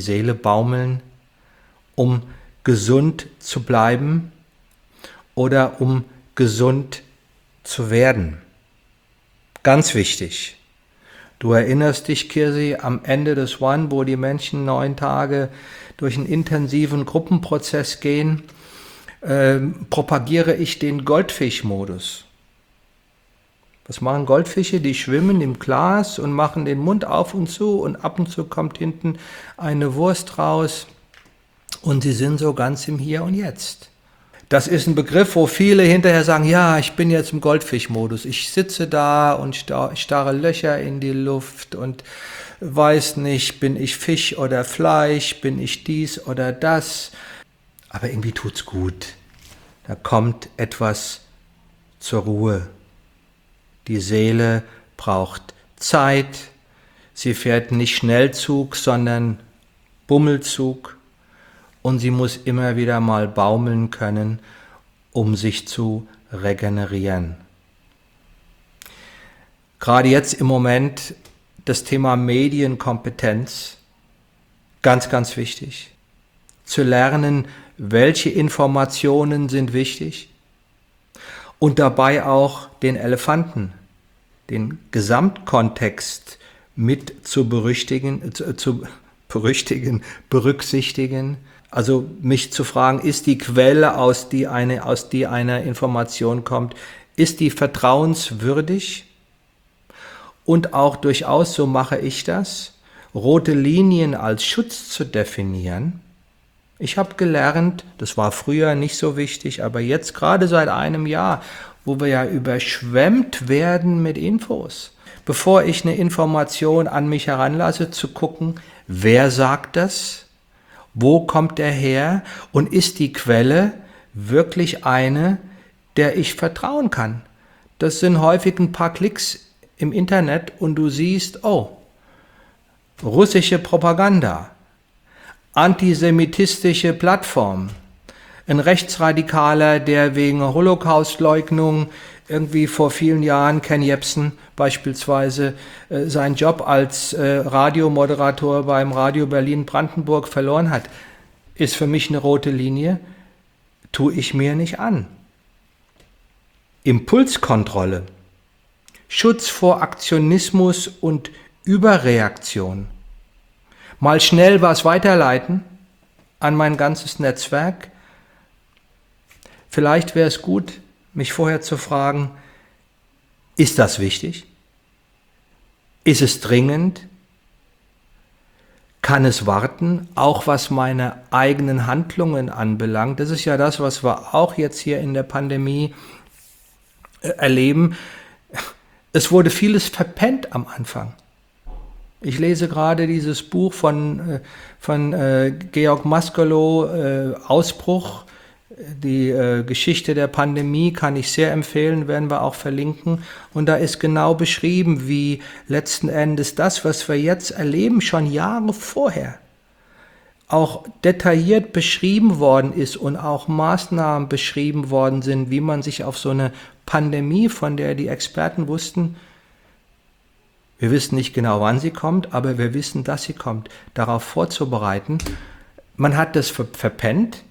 um gesund zu bleiben oder um gesund zu werden. Ganz wichtig. Du erinnerst dich, Kirsi, am Ende des One, wo die Menschen 9 Tage durch einen intensiven Gruppenprozess gehen, propagiere ich den Goldfischmodus. Was machen Goldfische? Die schwimmen im Glas und machen den Mund auf und zu und ab und zu kommt hinten eine Wurst raus und sie sind so ganz im Hier und Jetzt. Das ist ein Begriff, wo viele hinterher sagen, ja, ich bin jetzt im Goldfischmodus. Ich sitze da und starre Löcher in die Luft und weiß nicht, bin ich Fisch oder Fleisch, bin ich dies oder das. Aber irgendwie tut's gut. Da kommt etwas zur Ruhe. Die Seele braucht Zeit. Sie fährt nicht Schnellzug, sondern Bummelzug. Und sie muss immer wieder mal baumeln können, um sich zu regenerieren. Gerade jetzt im Moment das Thema Medienkompetenz, ganz, ganz wichtig. Zu lernen, welche Informationen sind wichtig und dabei auch den Elefanten, den Gesamtkontext mit zu berücksichtigen. Also mich zu fragen, ist die Quelle, aus die eine Information kommt, ist die vertrauenswürdig? Und auch durchaus, so mache ich das, rote Linien als Schutz zu definieren. Ich habe gelernt, das war früher nicht so wichtig, aber jetzt gerade seit einem Jahr, wo wir ja überschwemmt werden mit Infos, bevor ich eine Information an mich heranlasse, zu gucken, wer sagt das, wo kommt der her und ist die Quelle wirklich eine, der ich vertrauen kann. Das sind häufig ein paar Klicks im Internet und du siehst, oh, russische Propaganda, antisemitistische Plattform, ein Rechtsradikaler, der wegen Holocaustleugnung irgendwie vor vielen Jahren, Ken Jebsen beispielsweise, seinen Job als Radiomoderator beim Radio Berlin-Brandenburg verloren hat, ist für mich eine rote Linie, tue ich mir nicht an. Impulskontrolle, Schutz vor Aktionismus und Überreaktion. Mal schnell was weiterleiten an mein ganzes Netzwerk. Vielleicht wäre es gut, mich vorher zu fragen, ist das wichtig? Ist es dringend? Kann es warten, auch was meine eigenen Handlungen anbelangt? Das ist ja das, was wir auch jetzt hier in der Pandemie erleben. Es wurde vieles verpennt am Anfang. Ich lese gerade dieses Buch von Georg Maskelow, Ausbruch, die Geschichte der Pandemie, kann ich sehr empfehlen, werden wir auch verlinken. Und da ist genau beschrieben, wie letzten Endes das, was wir jetzt erleben, schon Jahre vorher, auch detailliert beschrieben worden ist und auch Maßnahmen beschrieben worden sind, wie man sich auf so eine Pandemie, von der die Experten wussten, wir wissen nicht genau, wann sie kommt, aber wir wissen, dass sie kommt, darauf vorzubereiten. Man hat das verpennt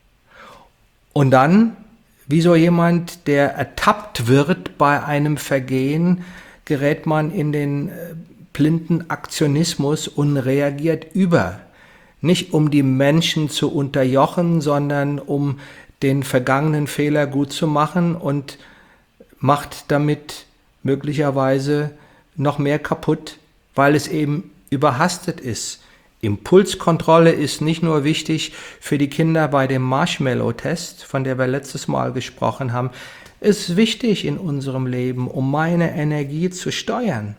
und dann, wie so jemand, der ertappt wird bei einem Vergehen, gerät man in den blinden Aktionismus und reagiert über. Nicht um die Menschen zu unterjochen, sondern um den vergangenen Fehler gut zu machen und macht damit möglicherweise noch mehr kaputt, weil es eben überhastet ist. Impulskontrolle ist nicht nur wichtig für die Kinder bei dem Marshmallow-Test, von der wir letztes Mal gesprochen haben. Es ist wichtig in unserem Leben, um meine Energie zu steuern.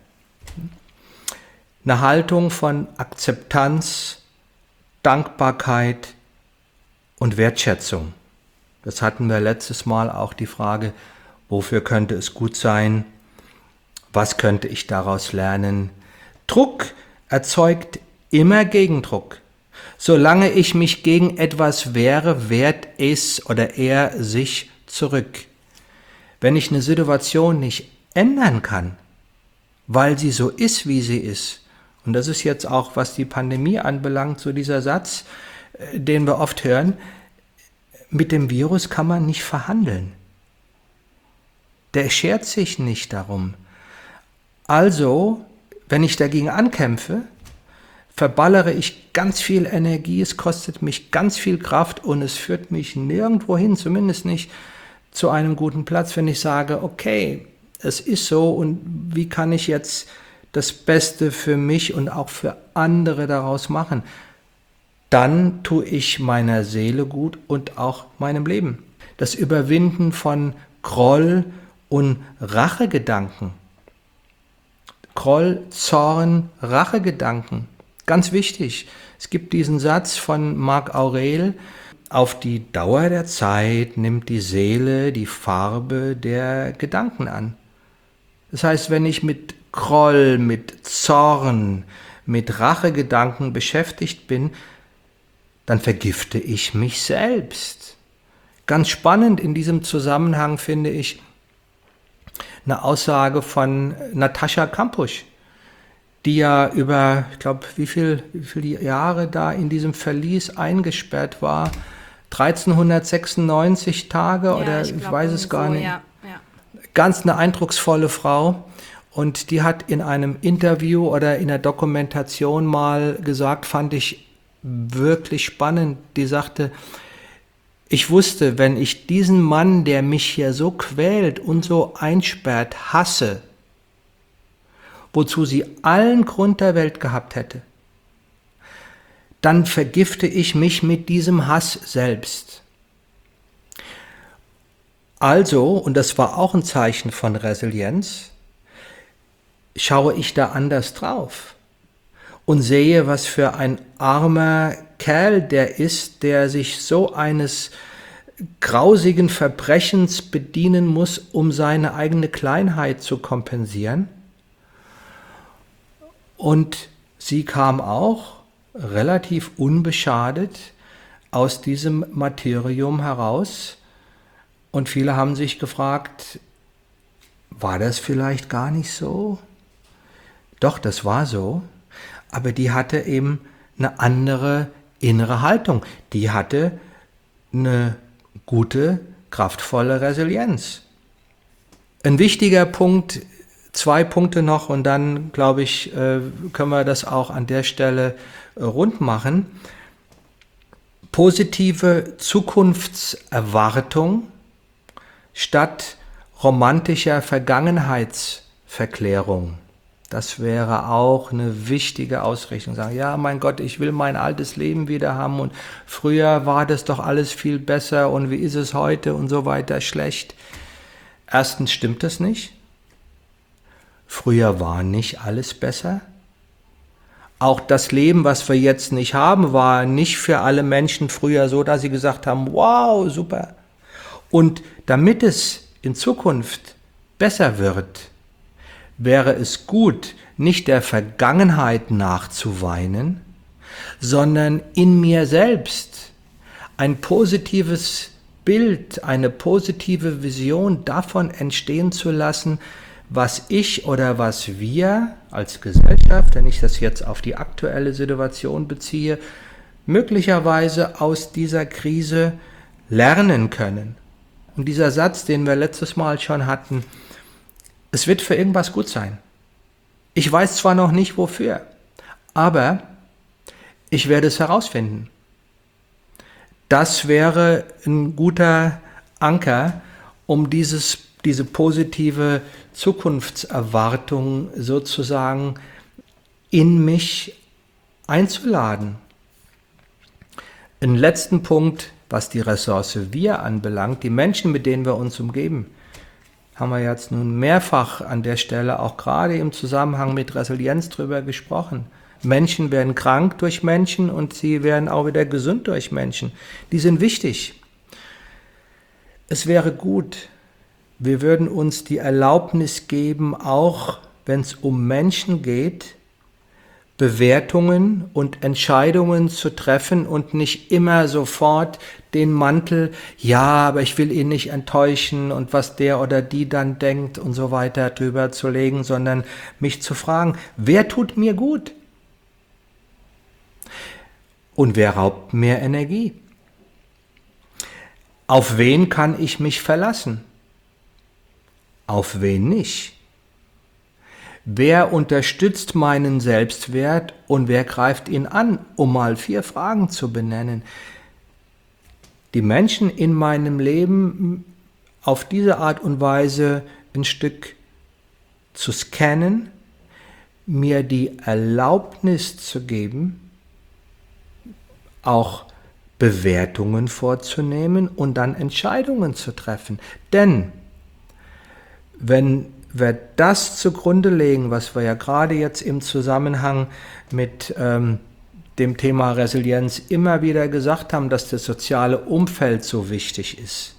Eine Haltung von Akzeptanz, Dankbarkeit und Wertschätzung. Das hatten wir letztes Mal auch die Frage, wofür könnte es gut sein? Was könnte ich daraus lernen? Druck erzeugt immer Gegendruck. Solange ich mich gegen etwas wehre, wehrt es oder er sich zurück. Wenn ich eine Situation nicht ändern kann, weil sie so ist, wie sie ist, und das ist jetzt auch, was die Pandemie anbelangt, so dieser Satz, den wir oft hören, mit dem Virus kann man nicht verhandeln. Der schert sich nicht darum. Also, wenn ich dagegen ankämpfe, verballere ich ganz viel Energie, es kostet mich ganz viel Kraft und es führt mich nirgendwo hin, zumindest nicht zu einem guten Platz, wenn ich sage, okay, es ist so und wie kann ich jetzt das Beste für mich und auch für andere daraus machen? Dann tue ich meiner Seele gut und auch meinem Leben. Das Überwinden von Groll und Rachegedanken. Groll, Zorn, Rachegedanken. Ganz wichtig. Es gibt diesen Satz von Marc Aurel, auf die Dauer der Zeit nimmt die Seele die Farbe der Gedanken an. Das heißt, wenn ich mit Groll, mit Zorn, mit Rachegedanken beschäftigt bin, dann vergifte ich mich selbst. Ganz spannend in diesem Zusammenhang finde ich eine Aussage von Natascha Kampusch, die ja über, ich glaube, wie viel Jahre da in diesem Verlies eingesperrt war. 1396 Tage oder ich weiß es gar nicht. Ja. Ganz eine eindrucksvolle Frau. Und die hat in einem Interview oder in der Dokumentation mal gesagt, fand ich wirklich spannend, die sagte, ich wusste, wenn ich diesen Mann, der mich hier so quält und so einsperrt, hasse, wozu sie allen Grund der Welt gehabt hätte, dann vergifte ich mich mit diesem Hass selbst. Also, und das war auch ein Zeichen von Resilienz, schaue ich da anders drauf und sehe, was für ein armer Kerl der ist, der sich so eines grausigen Verbrechens bedienen muss, um seine eigene Kleinheit zu kompensieren. Und sie kam auch relativ unbeschadet aus diesem Martyrium heraus. Und viele haben sich gefragt, war das vielleicht gar nicht so? Doch, das war so. Aber die hatte eben eine andere innere Haltung. Die hatte eine gute, kraftvolle Resilienz. Ein wichtiger Punkt, 2 Punkte noch und dann, glaube ich, können wir das auch an der Stelle rund machen. Positive Zukunftserwartung statt romantischer Vergangenheitsverklärung. Das wäre auch eine wichtige Ausrichtung. Sagen, ja, mein Gott, ich will mein altes Leben wieder haben und früher war das doch alles viel besser und wie ist es heute und so weiter schlecht. Erstens stimmt das nicht. Früher war nicht alles besser. Auch das Leben, was wir jetzt nicht haben, war nicht für alle Menschen früher so, dass sie gesagt haben, wow, super. Und damit es in Zukunft besser wird, wäre es gut, nicht der Vergangenheit nachzuweinen, sondern in mir selbst ein positives Bild, eine positive Vision davon entstehen zu lassen, was ich oder was wir als Gesellschaft, wenn ich das jetzt auf die aktuelle Situation beziehe, möglicherweise aus dieser Krise lernen können. Und dieser Satz, den wir letztes Mal schon hatten, es wird für irgendwas gut sein. Ich weiß zwar noch nicht wofür, aber ich werde es herausfinden. Das wäre ein guter Anker, um diese positive Zukunftserwartung sozusagen in mich einzuladen. Einen letzten Punkt, was die Ressource Wir anbelangt, die Menschen, mit denen wir uns umgeben, haben wir jetzt nun mehrfach an der Stelle auch gerade im Zusammenhang mit Resilienz drüber gesprochen. Menschen werden krank durch Menschen und sie werden auch wieder gesund durch Menschen. Die sind wichtig. Es wäre gut, wir würden uns die Erlaubnis geben, auch wenn es um Menschen geht, Bewertungen und Entscheidungen zu treffen und nicht immer sofort den Mantel, ja, aber ich will ihn nicht enttäuschen und was der oder die dann denkt und so weiter drüber zu legen, sondern mich zu fragen, wer tut mir gut? Und wer raubt mir Energie? Auf wen kann ich mich verlassen? Auf wen nicht? Wer unterstützt meinen Selbstwert und wer greift ihn an, um mal 4 Fragen zu benennen? Die Menschen in meinem Leben auf diese Art und Weise ein Stück zu scannen, mir die Erlaubnis zu geben, auch Bewertungen vorzunehmen und dann Entscheidungen zu treffen. Denn wenn wir das zugrunde legen, was wir ja gerade jetzt im Zusammenhang mit dem Thema Resilienz immer wieder gesagt haben, dass das soziale Umfeld so wichtig ist,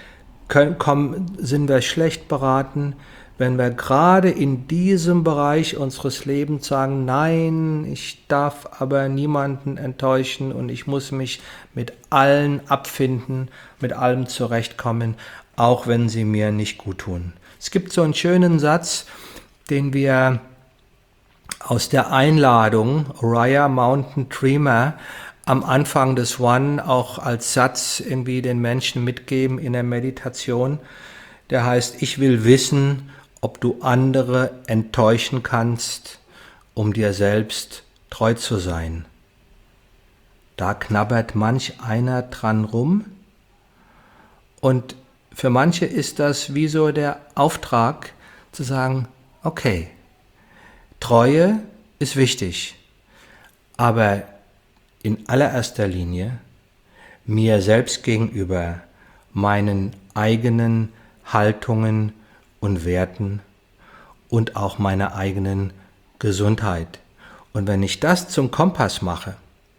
sind wir schlecht beraten, wenn wir gerade in diesem Bereich unseres Lebens sagen, nein, ich darf aber niemanden enttäuschen und ich muss mich mit allen abfinden, mit allem zurechtkommen, auch wenn sie mir nicht gut tun. Es gibt so einen schönen Satz, den wir aus der Einladung Oriah Mountain Dreamer am Anfang des One auch als Satz irgendwie den Menschen mitgeben in der Meditation. Der heißt, ich will wissen, ob du andere enttäuschen kannst, um dir selbst treu zu sein. Da knabbert manch einer dran rum und für manche ist das wie so der Auftrag zu sagen, okay, Treue ist wichtig, aber in allererster Linie mir selbst gegenüber, meinen eigenen Haltungen und Werten und auch meiner eigenen Gesundheit. Und wenn ich das zum Kompass mache,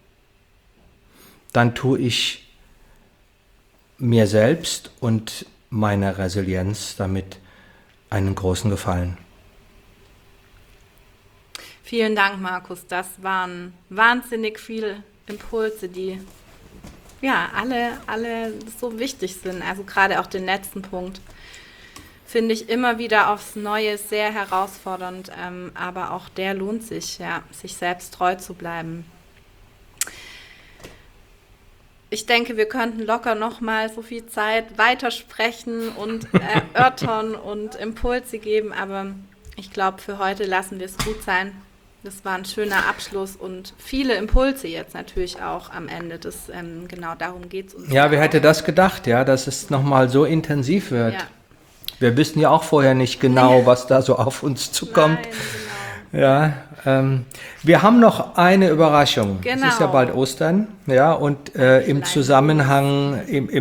dann tue ich mir selbst und meiner Resilienz damit einen großen Gefallen.
Vielen Dank, Markus. Das waren wahnsinnig viele Impulse, die ja alle so wichtig sind. Also gerade auch den letzten Punkt finde ich immer wieder aufs Neue sehr herausfordernd, aber auch der lohnt sich, ja, sich selbst treu zu bleiben. Ich denke, wir könnten locker noch mal so viel Zeit weitersprechen und erörtern und Impulse geben, aber ich glaube, für heute lassen wir es gut sein. Das war ein schöner Abschluss und viele Impulse jetzt natürlich auch am Ende. Genau darum geht es uns.
Ja, wer hätte das gedacht, ja, dass es nochmal so intensiv wird. Ja. Wir wissen ja auch vorher nicht genau, was da so auf uns zukommt.
Nein, genau.
Ja, wir haben noch eine Überraschung.
Genau.
Es ist ja bald Ostern, ja, und im Zusammenhang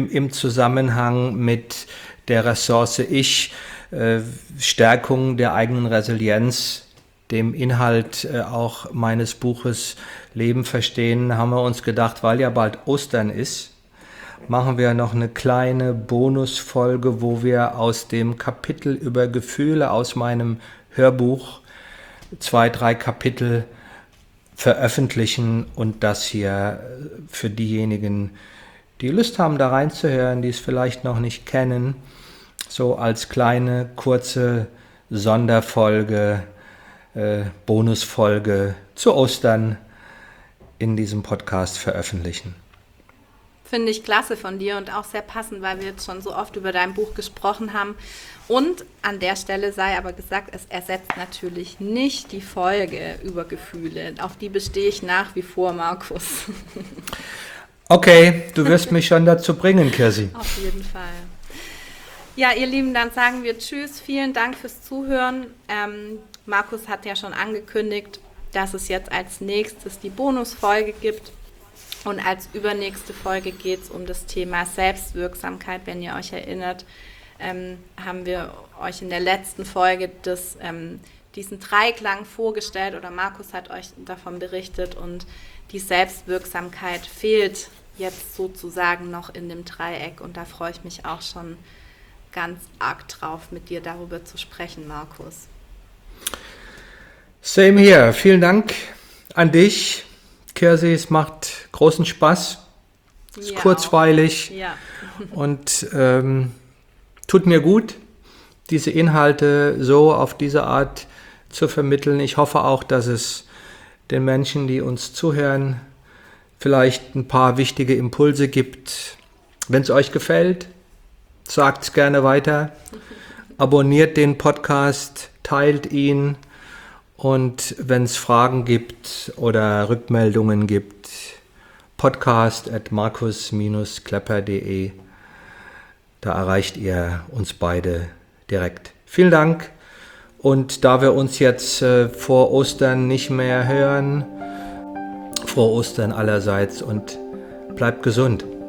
mit der Ressource Ich, Stärkung der eigenen Resilienz, dem Inhalt auch meines Buches Leben verstehen, haben wir uns gedacht, weil ja bald Ostern ist, machen wir noch eine kleine Bonusfolge, wo wir aus dem Kapitel über Gefühle aus meinem Hörbuch 2, 3 Kapitel veröffentlichen und das hier für diejenigen, die Lust haben, da reinzuhören, die es vielleicht noch nicht kennen, so als kleine, kurze Sonderfolge, Bonusfolge zu Ostern in diesem Podcast veröffentlichen.
Finde ich klasse von dir und auch sehr passend, weil wir jetzt schon so oft über dein Buch gesprochen haben. Und an der Stelle sei aber gesagt, es ersetzt natürlich nicht die Folge über Gefühle. Auf die bestehe ich nach wie vor, Markus.
Okay, du wirst mich schon dazu bringen, Kirsi.
Auf jeden Fall. Ja, ihr Lieben, dann sagen wir Tschüss. Vielen Dank fürs Zuhören. Markus hat ja schon angekündigt, dass es jetzt als nächstes die Bonusfolge gibt. Und als übernächste Folge geht es um das Thema Selbstwirksamkeit. Wenn ihr euch erinnert, haben wir euch in der letzten Folge diesen Dreiklang vorgestellt oder Markus hat euch davon berichtet und die Selbstwirksamkeit fehlt jetzt sozusagen noch in dem Dreieck und da freue ich mich auch schon ganz arg drauf, mit dir darüber zu sprechen, Markus.
Same here. Vielen Dank an dich, Kirsi. Es macht großen Spaß. Es ist kurzweilig und tut mir gut, diese Inhalte so auf diese Art zu vermitteln. Ich hoffe auch, dass es den Menschen, die uns zuhören, vielleicht ein paar wichtige Impulse gibt. Wenn es euch gefällt, sagt es gerne weiter. Abonniert den Podcast, teilt ihn. Und wenn es Fragen gibt oder Rückmeldungen gibt, podcast@markus-klepper.de, da erreicht ihr uns beide direkt. Vielen Dank und da wir uns jetzt vor Ostern nicht mehr hören, frohe Ostern allerseits und bleibt gesund.